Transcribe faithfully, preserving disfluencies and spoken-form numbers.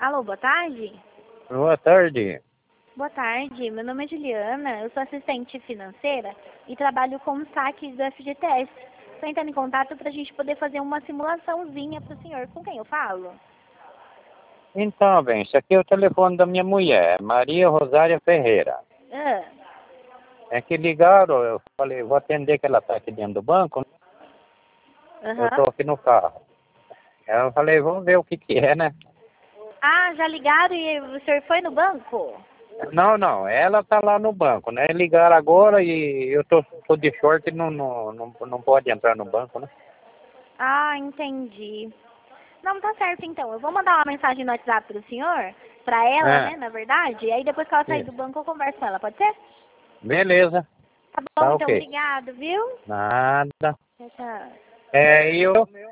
Alô, boa tarde? Boa tarde. Boa tarde, meu nome é Juliana, eu sou assistente financeira e trabalho com saques do F G T S. Estou entrando em contato para a gente poder fazer uma simulaçãozinha para o senhor. Com quem eu falo? Então, bem, esse aqui é o telefone da minha mulher, Maria Rosária Ferreira. Ah, É que ligaram, eu falei, vou atender que ela está aqui dentro do banco, né? Eu aham. estou aqui no carro. Eu falei, vamos ver o que que é, né? Ah, já ligaram e o senhor foi no banco? Não, não, ela está lá no banco, né? Ligaram agora e eu tô, tô de short e não, não, não, não pode entrar no banco, né? Ah, entendi. Não, tá certo então. Eu vou mandar uma mensagem no WhatsApp pro senhor, pra ela, É, né, na verdade, e aí depois que ela sair do isso. banco eu converso com ela, pode ser? Beleza, Tá bom, tá então, ok. obrigado, viu? Nada. Tchau, tchau. É, e eu